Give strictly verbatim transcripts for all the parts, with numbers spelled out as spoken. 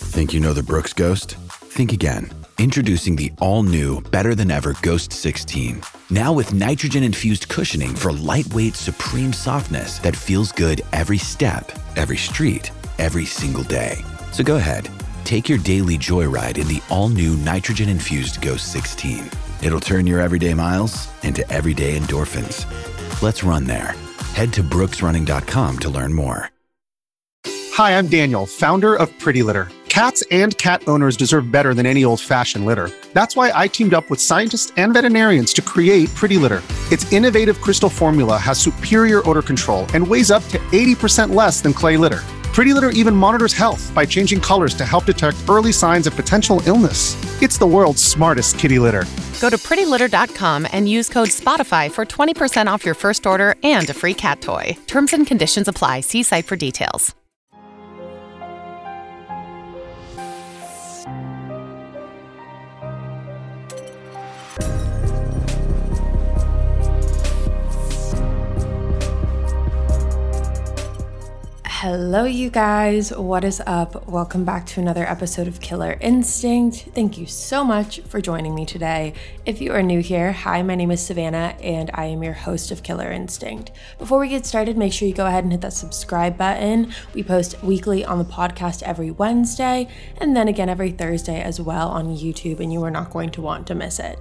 Think you know the Brooks Ghost? Think again. Introducing the all-new, better-than-ever Ghost sixteen. Now with nitrogen-infused cushioning for lightweight, supreme softness that feels good every step, every street, every single day. So go ahead, take your daily joyride in the all-new nitrogen-infused Ghost sixteen. It'll turn your everyday miles into everyday endorphins. Let's run there. Head to brooks running dot com to learn more. Hi, I'm Daniel, founder of Pretty Litter. Cats and cat owners deserve better than any old-fashioned litter. That's why I teamed up with scientists and veterinarians to create Pretty Litter. Its innovative crystal formula has superior odor control and weighs up to eighty percent less than clay litter. Pretty Litter even monitors health by changing colors to help detect early signs of potential illness. It's the world's smartest kitty litter. Go to pretty litter dot com and use code SPOTIFY for twenty percent off your first order and a free cat toy. Terms and conditions apply. See site for details. Hello, you guys. What is up? Welcome back to another episode of Killer Instinct. Thank you so much for joining me today. If you are new here, hi, my name is Savannah, and I am your host of Killer Instinct. Before we get started, make sure you go ahead and hit that subscribe button. We post weekly on the podcast every Wednesday, and then again every Thursday as well on YouTube, and you are not going to want to miss it.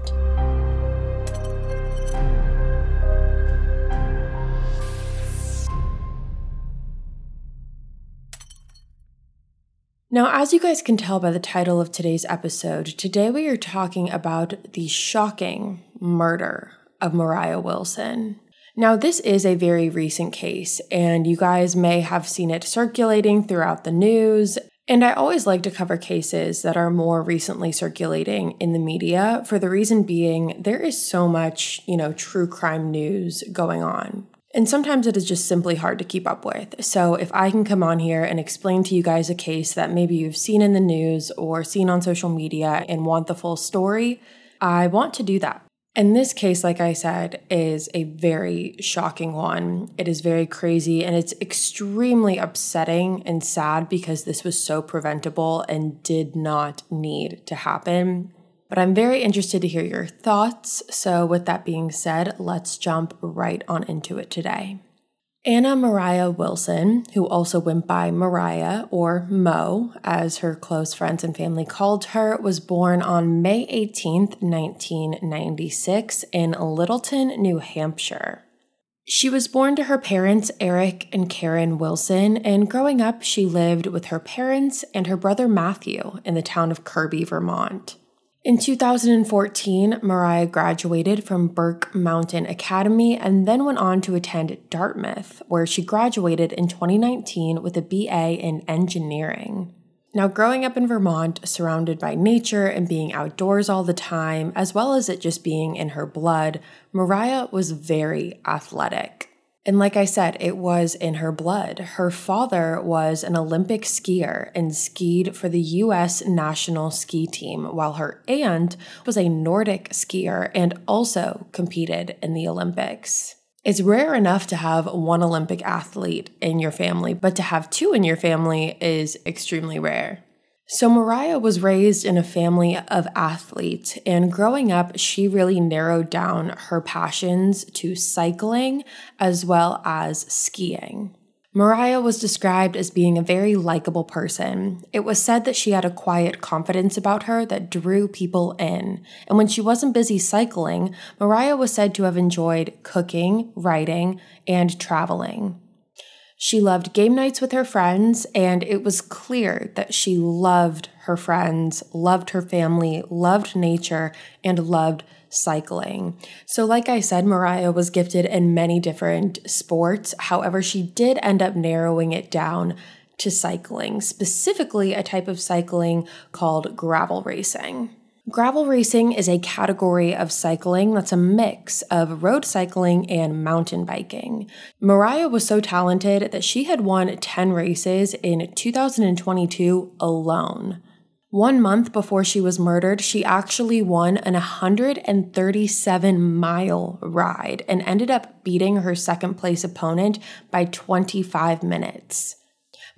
Now, as you guys can tell by the title of today's episode, today we are talking about the shocking murder of Moriah Wilson. Now, this is a very recent case, and you guys may have seen it circulating throughout the news. And I always like to cover cases that are more recently circulating in the media, for the reason being there is so much, you know, true crime news going on. And sometimes it is just simply hard to keep up with. So if I can come on here and explain to you guys a case that maybe you've seen in the news or seen on social media and want the full story, I want to do that. And this case, like I said, is a very shocking one. It is very crazy, and it's extremely upsetting and sad because this was so preventable and did not need to happen. But I'm very interested to hear your thoughts. So with that being said, let's jump right on into it today. Anna Moriah Wilson, who also went by Moriah or Mo, as her close friends and family called her, was born on May eighteenth, nineteen ninety-six in Littleton, New Hampshire. She was born to her parents, Eric and Karen Wilson, and growing up, she lived with her parents and her brother Matthew in the town of Kirby, Vermont. In two thousand fourteen, Moriah graduated from Burke Mountain Academy and then went on to attend Dartmouth, where she graduated in twenty nineteen with a B A in engineering. Now, growing up in Vermont, surrounded by nature and being outdoors all the time, as well as it just being in her blood, Moriah was very athletic. And like I said, it was in her blood. Her father was an Olympic skier and skied for the U S national ski team, while her aunt was a Nordic skier and also competed in the Olympics. It's rare enough to have one Olympic athlete in your family, but to have two in your family is extremely rare. So Moriah was raised in a family of athletes, and growing up, she really narrowed down her passions to cycling as well as skiing. Moriah was described as being a very likable person. It was said that she had a quiet confidence about her that drew people in. And when she wasn't busy cycling, Moriah was said to have enjoyed cooking, writing, and traveling. She loved game nights with her friends, and it was clear that she loved her friends, loved her family, loved nature, and loved cycling. So like I said, Moriah was gifted in many different sports. However, she did end up narrowing it down to cycling, specifically a type of cycling called gravel racing. Gravel racing is a category of cycling that's a mix of road cycling and mountain biking. Moriah was so talented that she had won ten races in two thousand twenty-two alone. One month before she was murdered, she actually won an one hundred thirty-seven mile ride and ended up beating her second place opponent by twenty-five minutes.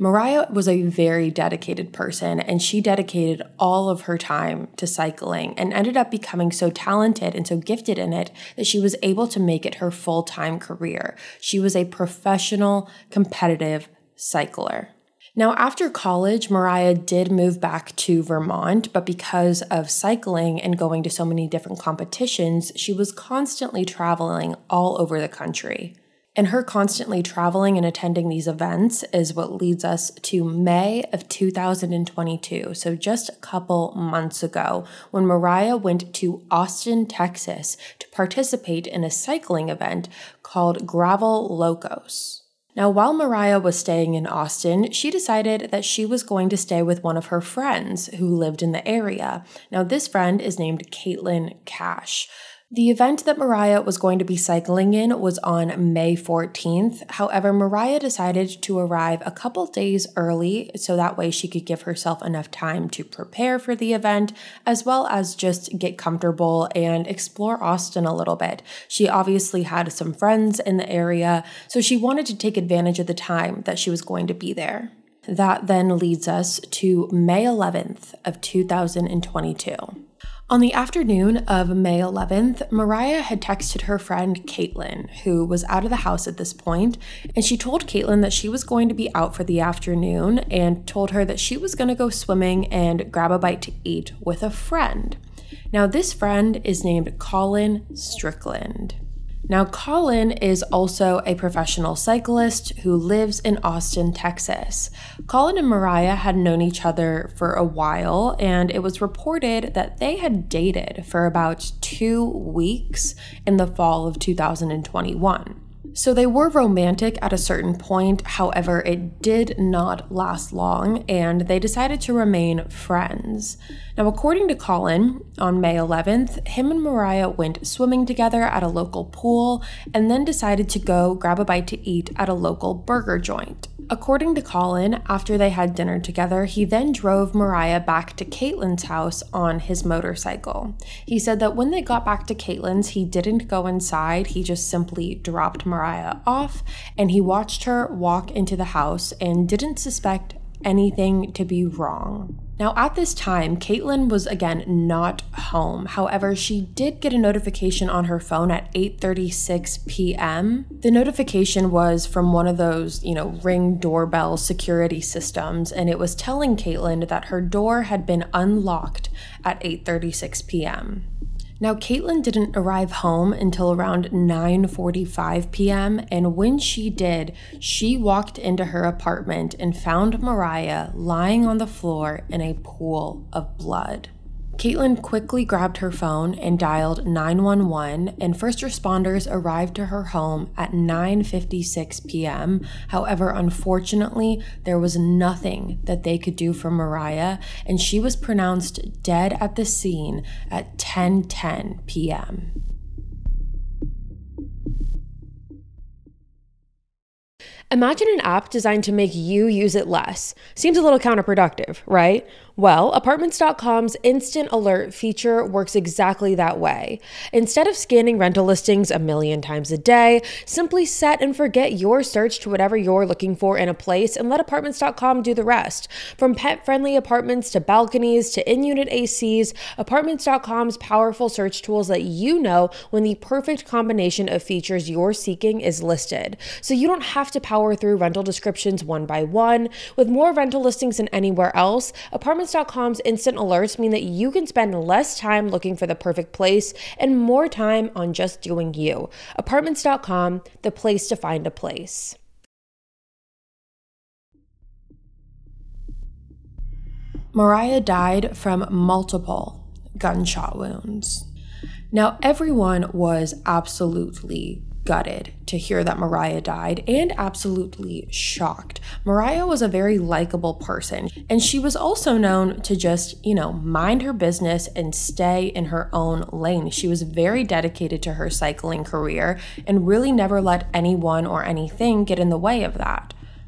Mariah was a very dedicated person, and she dedicated all of her time to cycling and ended up becoming so talented and so gifted in it that she was able to make it her full-time career. She was a professional, competitive cycler. Now, after college, Mariah did move back to Vermont, but because of cycling and going to so many different competitions, she was constantly traveling all over the country. And her constantly traveling and attending these events is what leads us to May of two thousand twenty-two, so just a couple months ago, when Mariah went to Austin, Texas to participate in a cycling event called Gravel Locos. Now, while Mariah was staying in Austin, she decided that she was going to stay with one of her friends who lived in the area. Now, this friend is named Caitlin Cash. The event that Mariah was going to be cycling in was on May fourteenth. However, Mariah decided to arrive a couple days early so that way she could give herself enough time to prepare for the event, as well as just get comfortable and explore Austin a little bit. She obviously had some friends in the area, so she wanted to take advantage of the time that she was going to be there. That then leads us to May eleventh of two thousand twenty-two. On the afternoon of May eleventh, Mariah had texted her friend Caitlin, who was out of the house at this point, and she told Caitlin that she was going to be out for the afternoon and told her that she was going to go swimming and grab a bite to eat with a friend. Now, this friend is named Colin Strickland. Now, Colin is also a professional cyclist who lives in Austin, Texas. Colin and Mariah had known each other for a while, and it was reported that they had dated for about two weeks in the fall of two thousand twenty-one. So they were romantic at a certain point, however, it did not last long, and they decided to remain friends. Now, according to Colin, on May eleventh, him and Mariah went swimming together at a local pool and then decided to go grab a bite to eat at a local burger joint. According to Colin, after they had dinner together, he then drove Mariah back to Caitlin's house on his motorcycle. He said that when they got back to Caitlin's, he didn't go inside, he just simply dropped Mariah off, and he watched her walk into the house and didn't suspect anything to be wrong. Now, at this time, Caitlin was again not home. However, she did get a notification on her phone at eight thirty-six p.m. The notification was from one of those, you know, Ring doorbell security systems, and it was telling Caitlin that her door had been unlocked at eight thirty-six p.m. Now, Caitlin didn't arrive home until around nine forty-five p.m., and when she did, she walked into her apartment and found Mariah lying on the floor in a pool of blood. Caitlin quickly grabbed her phone and dialed nine one one, and first responders arrived to her home at nine fifty-six p.m. However, unfortunately, there was nothing that they could do for Mariah, and she was pronounced dead at the scene at ten ten p.m. Imagine an app designed to make you use it less. Seems a little counterproductive, right? Well, Apartments dot com's Instant Alert feature works exactly that way. Instead of scanning rental listings a million times a day, simply set and forget your search to whatever you're looking for in a place and let Apartments dot com do the rest. From pet-friendly apartments to balconies to in-unit A Cs, Apartments dot com's powerful search tools let you know when the perfect combination of features you're seeking is listed. So you don't have to power through rental descriptions one by one. With more rental listings than anywhere else, Apartments dot com's instant alerts mean that you can spend less time looking for the perfect place and more time on just doing you. Apartments dot com, the place to find a place. Mariah died from multiple gunshot wounds. Now, everyone was absolutely gutted to hear that Mariah died and absolutely shocked. Mariah was a very likable person, and she was also known to just, you know, mind her business and stay in her own lane. She was very dedicated to her cycling career and really never let anyone or anything get in the way of that.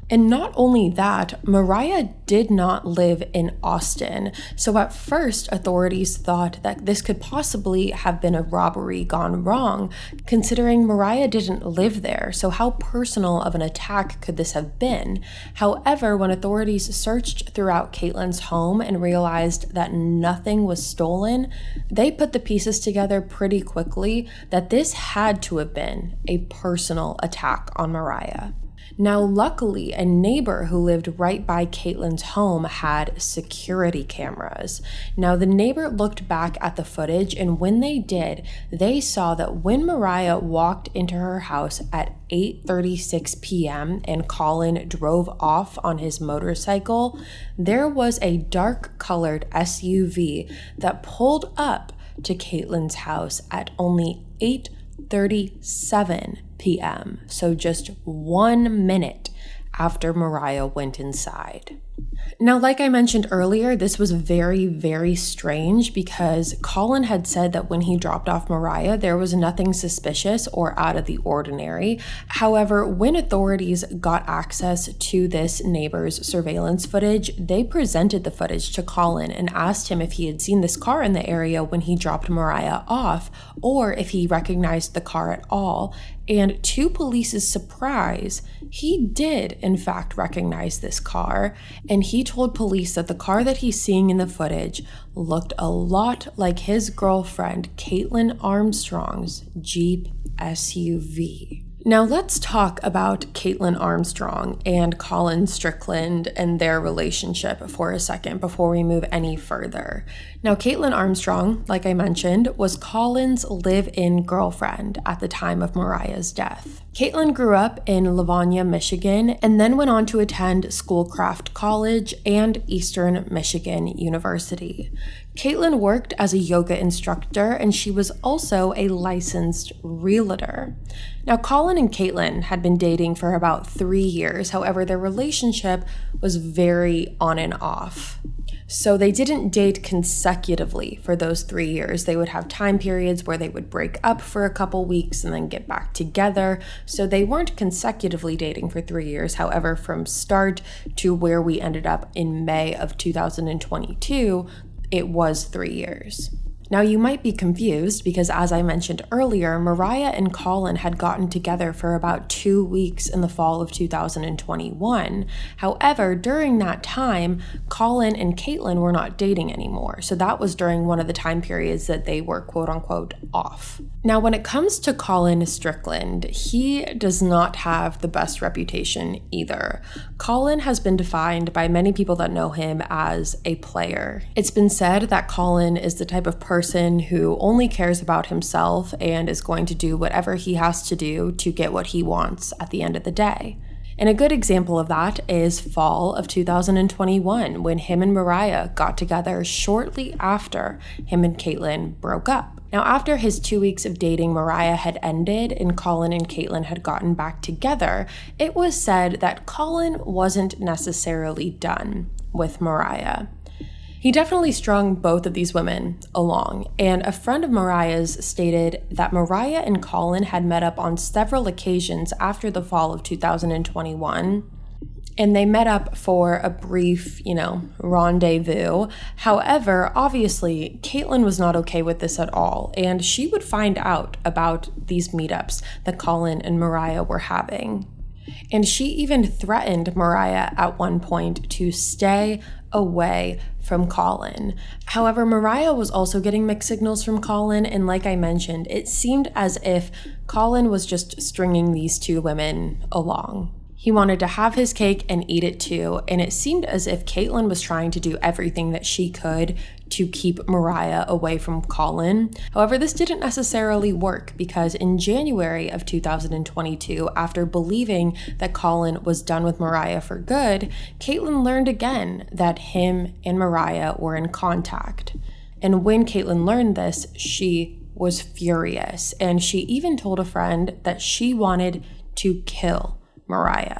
And not only that, Mariah did not live in Austin. So at first, authorities thought that this could possibly have been a robbery gone wrong, considering Mariah didn't live there. So how personal of an attack could this have been? However, when authorities searched throughout Caitlin's home and realized that nothing was stolen, they put the pieces together pretty quickly that this had to have been a personal attack on Mariah. Now, luckily, a neighbor who lived right by Caitlin's home had security cameras. Now, the neighbor looked back at the footage, and when they did, they saw that when Mariah walked into her house at eight thirty-six p.m. and Colin drove off on his motorcycle, there was a dark-colored S U V that pulled up to Caitlin's house at only eight thirty-seven p.m., so just one minute after Mariah went inside. Now, like I mentioned earlier, this was very, very strange because Colin had said that when he dropped off Mariah, there was nothing suspicious or out of the ordinary. However, when authorities got access to this neighbor's surveillance footage, they presented the footage to Colin and asked him if he had seen this car in the area when he dropped Mariah off, or if he recognized the car at all. And to police's surprise, he did in fact recognize this car, and he told police that the car that he's seeing in the footage looked a lot like his girlfriend Caitlin Armstrong's Jeep S U V. Now let's talk about Caitlin Armstrong and Colin Strickland and their relationship for a second before we move any further. Now, Caitlin Armstrong, like I mentioned, was Colin's live-in girlfriend at the time of Mariah's death. Caitlin grew up in Livonia, Michigan, and then went on to attend Schoolcraft College and Eastern Michigan University. Caitlin worked as a yoga instructor, and she was also a licensed realtor. Now, Colin and Caitlin had been dating for about three years. However, their relationship was very on and off. So they didn't date consecutively for those three years. They would have time periods where they would break up for a couple weeks and then get back together. So they weren't consecutively dating for three years. However, from start to where we ended up in May of two thousand twenty-two, it was three years. Now, you might be confused because, as I mentioned earlier, Mariah and Colin had gotten together for about two weeks in the fall of two thousand twenty-one. However, during that time, Colin and Caitlin were not dating anymore. So that was during one of the time periods that they were quote unquote off. Now, when it comes to Colin Strickland, he does not have the best reputation either. Colin has been defined by many people that know him as a player. It's been said that Colin is the type of person person who only cares about himself and is going to do whatever he has to do to get what he wants at the end of the day. And a good example of that is fall of two thousand twenty-one, when him and Mariah got together shortly after him and Caitlin broke up. Now, after his two weeks of dating Mariah had ended and Colin and Caitlin had gotten back together, it was said that Colin wasn't necessarily done with Mariah. He definitely strung both of these women along, and a friend of Mariah's stated that Mariah and Colin had met up on several occasions after the fall of two thousand twenty-one, and they met up for a brief, you know, rendezvous. However, obviously, Caitlin was not okay with this at all, and she would find out about these meetups that Colin and Mariah were having. And she even threatened Mariah at one point to stay away from Colin. However, Mariah was also getting mixed signals from Colin, and like I mentioned, it seemed as if Colin was just stringing these two women along. He wanted to have his cake and eat it too, and it seemed as if Caitlin was trying to do everything that she could to keep Mariah away from Colin. However, this didn't necessarily work because in January of two thousand twenty-two, after believing that Colin was done with Mariah for good, Caitlin learned again that him and Mariah were in contact. And when Caitlin learned this, she was furious, and she even told a friend that she wanted to kill Mariah.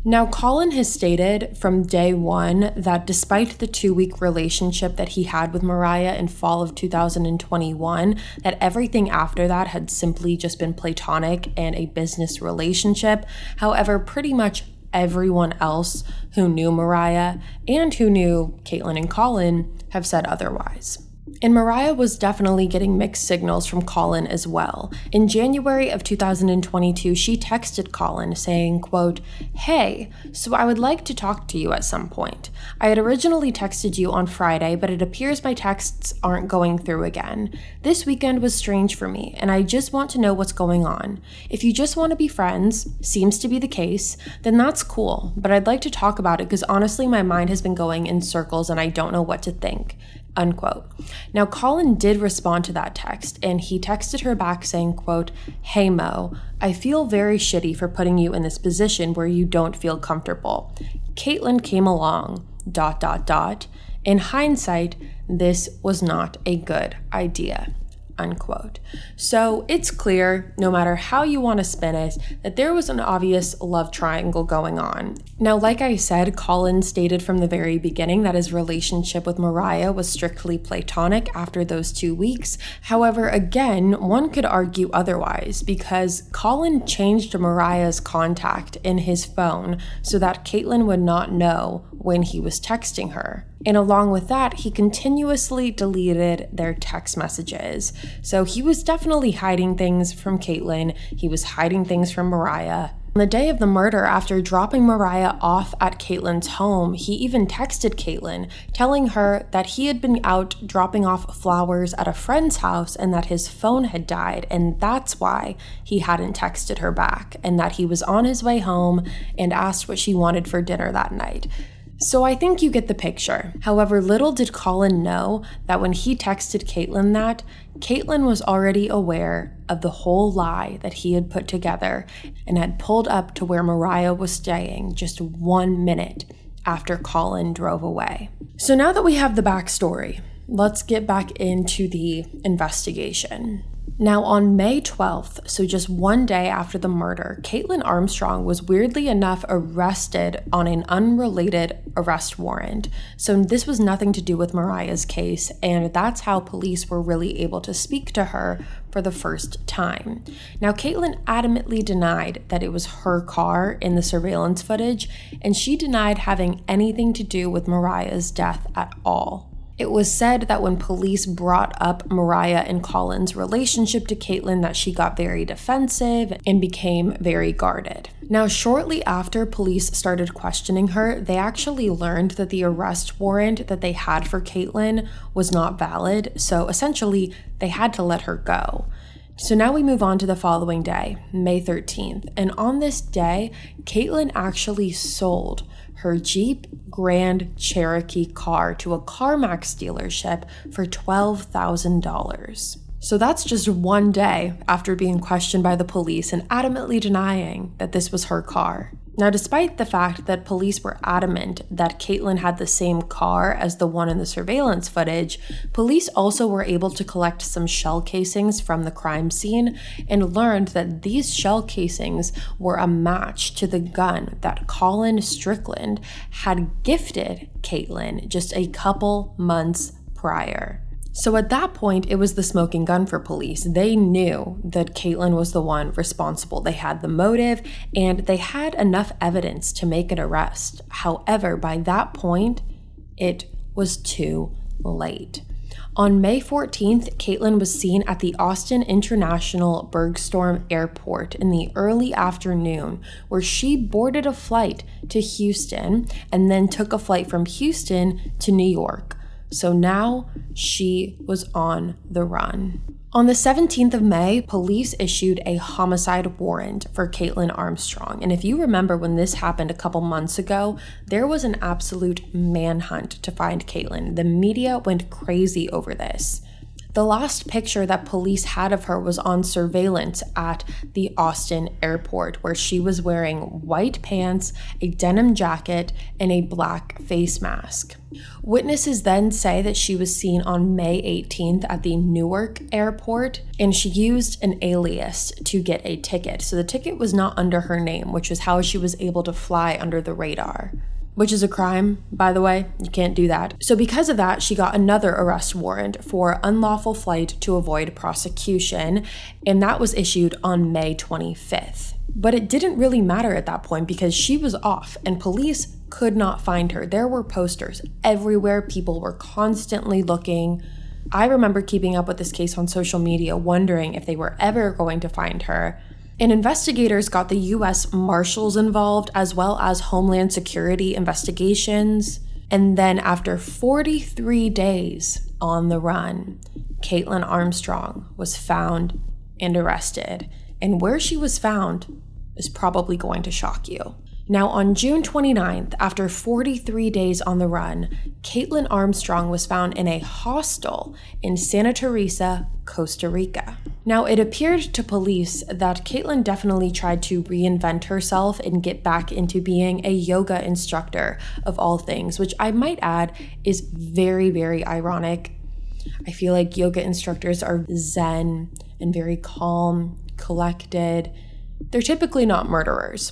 Now, Colin has stated from day one that despite the two-week relationship that he had with Mariah in fall of two thousand twenty-one, that everything after that had simply just been platonic and a business relationship. However, pretty much everyone else who knew Mariah and who knew Caitlyn and Colin have said otherwise. And Mariah was definitely getting mixed signals from Colin as well. In January of two thousand twenty-two, she texted Colin saying, quote, "Hey, so I would like to talk to you at some point. I had originally texted you on Friday, but it appears my texts aren't going through again. This weekend was strange for me, and I just want to know what's going on. If you just want to be friends, seems to be the case, then that's cool, but I'd like to talk about it because honestly my mind has been going in circles and I don't know what to think." Unquote. Now, Colin did respond to that text, and he texted her back saying, quote, "Hey Mo, I feel very shitty for putting you in this position where you don't feel comfortable. Caitlyn came along, dot, dot, dot. In hindsight, this was not a good idea." Unquote. So it's clear, no matter how you want to spin it, that there was an obvious love triangle going on. Now, like I said, Colin stated from the very beginning that his relationship with Mariah was strictly platonic after those two weeks. However, again, one could argue otherwise because Colin changed Mariah's contact in his phone so that Caitlyn would not know when he was texting her. And along with that, he continuously deleted their text messages. So he was definitely hiding things from Caitlyn. He was hiding things from Mariah. On the day of the murder, after dropping Mariah off at Caitlyn's home, he even texted Caitlyn, telling her that he had been out dropping off flowers at a friend's house and that his phone had died, and that's why he hadn't texted her back, and that he was on his way home and asked what she wanted for dinner that night. So I think you get the picture. However, little did Colin know that when he texted Caitlyn that, Caitlyn was already aware of the whole lie that he had put together and had pulled up to where Mariah was staying just one minute after Colin drove away. So now that we have the backstory, let's get back into the investigation. Now, on May twelfth, so just one day after the murder, Caitlyn Armstrong was weirdly enough arrested on an unrelated arrest warrant. So this was nothing to do with Mariah's case, and that's how police were really able to speak to her for the first time. Now, Caitlyn adamantly denied that it was her car in the surveillance footage, and she denied having anything to do with Mariah's death at all. It was said that when police brought up Mariah and Colin's relationship to Caitlyn, that she got very defensive and became very guarded. Now, shortly after police started questioning her, they actually learned that the arrest warrant that they had for Caitlyn was not valid, so essentially they had to let her go. So now we move on to the following day, May thirteenth, and on this day, Caitlyn actually sold her Jeep Grand Cherokee car to a CarMax dealership for twelve thousand dollars. So that's just one day after being questioned by the police and adamantly denying that this was her car. Now, despite the fact that police were adamant that Caitlyn had the same car as the one in the surveillance footage, police also were able to collect some shell casings from the crime scene and learned that these shell casings were a match to the gun that Colin Strickland had gifted Caitlyn just a couple months prior. So at that point, it was the smoking gun for police. They knew that Caitlyn was the one responsible. They had the motive and they had enough evidence to make an arrest. However, by that point, it was too late. On May fourteenth, Caitlyn was seen at the Austin International Bergstrom Airport in the early afternoon, where she boarded a flight to Houston and then took a flight from Houston to New York. So now she was on the run. On the seventeenth of May, police issued a homicide warrant for Caitlyn Armstrong. And if you remember when this happened a couple months ago, there was an absolute manhunt to find Caitlyn. The media went crazy over this. The The last picture that police had of her was on surveillance at the Austin airport, where she was wearing white pants, a denim jacket, and a black face mask. Witnesses then say that she was seen on May eighteenth at the Newark airport, and she used an alias to get a ticket. So the ticket was not under her name, which is how she was able to fly under the radar. Which is a crime, by the way. You can't do that. So because of that, she got another arrest warrant for unlawful flight to avoid prosecution, and that was issued on May twenty-fifth. But it didn't really matter at that point because she was off and police could not find her. There were posters everywhere. People were constantly looking. I remember keeping up with this case on social media, wondering if they were ever going to find her. And investigators got the U S Marshals involved, as well as Homeland Security investigations. And then after forty-three days on the run, Kaitlin Armstrong was found and arrested. And where she was found is probably going to shock you. Now, on June twenty-ninth, after forty-three days on the run, Kaitlin Armstrong was found in a hostel in Santa Teresa, Costa Rica. Now, it appeared to police that Kaitlin definitely tried to reinvent herself and get back into being a yoga instructor of all things, which I might add is very, very ironic. I feel like yoga instructors are zen and very calm, collected. They're typically not murderers.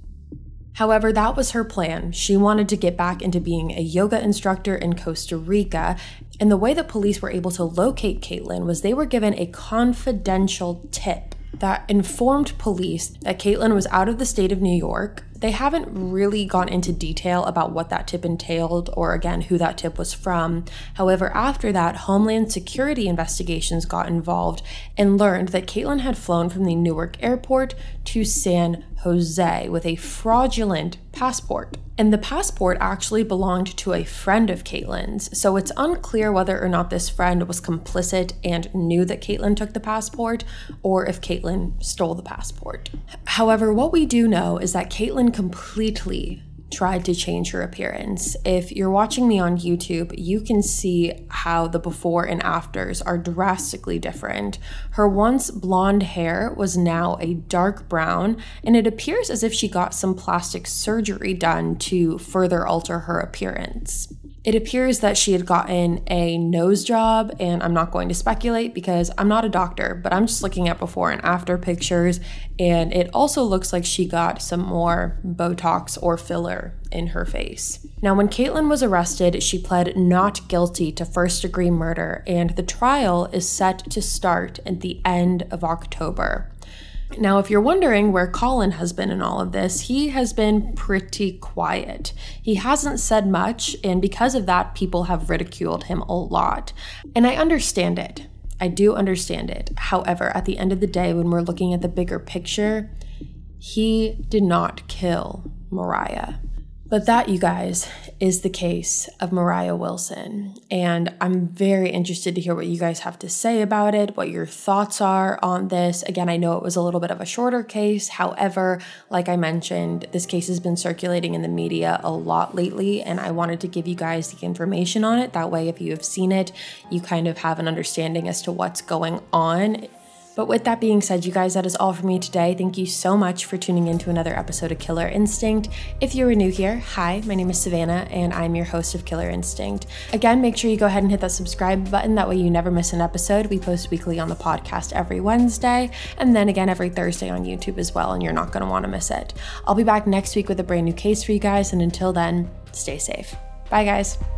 However, that was her plan. She wanted to get back into being a yoga instructor in Costa Rica, and the way that police were able to locate Kaitlin was they were given a confidential tip that informed police that Kaitlin was out of the state of New York. They haven't really gone into detail about what that tip entailed or, again, who that tip was from. However, after that, Homeland Security investigations got involved and learned that Kaitlin had flown from the Newark airport to San Jose with a fraudulent passport. And the passport actually belonged to a friend of Kaitlin's, so it's unclear whether or not this friend was complicit and knew that Kaitlin took the passport, or if Kaitlin stole the passport. However, what we do know is that Kaitlin completely tried to change her appearance. If you're watching me on YouTube, you can see how the before and afters are drastically different. Her once blonde hair was now a dark brown, and it appears as if she got some plastic surgery done to further alter her appearance. It appears that she had gotten a nose job, and I'm not going to speculate because I'm not a doctor, but I'm just looking at before and after pictures, and it also looks like she got some more Botox or filler in her face. Now, when Kaitlin was arrested, she pled not guilty to first-degree murder, and the trial is set to start at the end of October. Now, if you're wondering where Colin has been in all of this, he has been pretty quiet. He hasn't said much, and because of that, people have ridiculed him a lot. And I understand it. I do understand it. However, at the end of the day, when we're looking at the bigger picture, he did not kill Moriah. But that, you guys, is the case of Moriah Wilson. And I'm very interested to hear what you guys have to say about it, what your thoughts are on this. Again, I know it was a little bit of a shorter case. However, like I mentioned, this case has been circulating in the media a lot lately, and I wanted to give you guys the information on it. That way, if you have seen it, you kind of have an understanding as to what's going on. But with that being said, you guys, that is all for me today. Thank you so much for tuning in to another episode of Killer Instinct. If you are new here, hi, my name is Savannah, and I'm your host of Killer Instinct. Again, make sure you go ahead and hit that subscribe button. That way you never miss an episode. We post weekly on the podcast every Wednesday, and then again every Thursday on YouTube as well, and you're not going to want to miss it. I'll be back next week with a brand new case for you guys, and until then, stay safe. Bye, guys.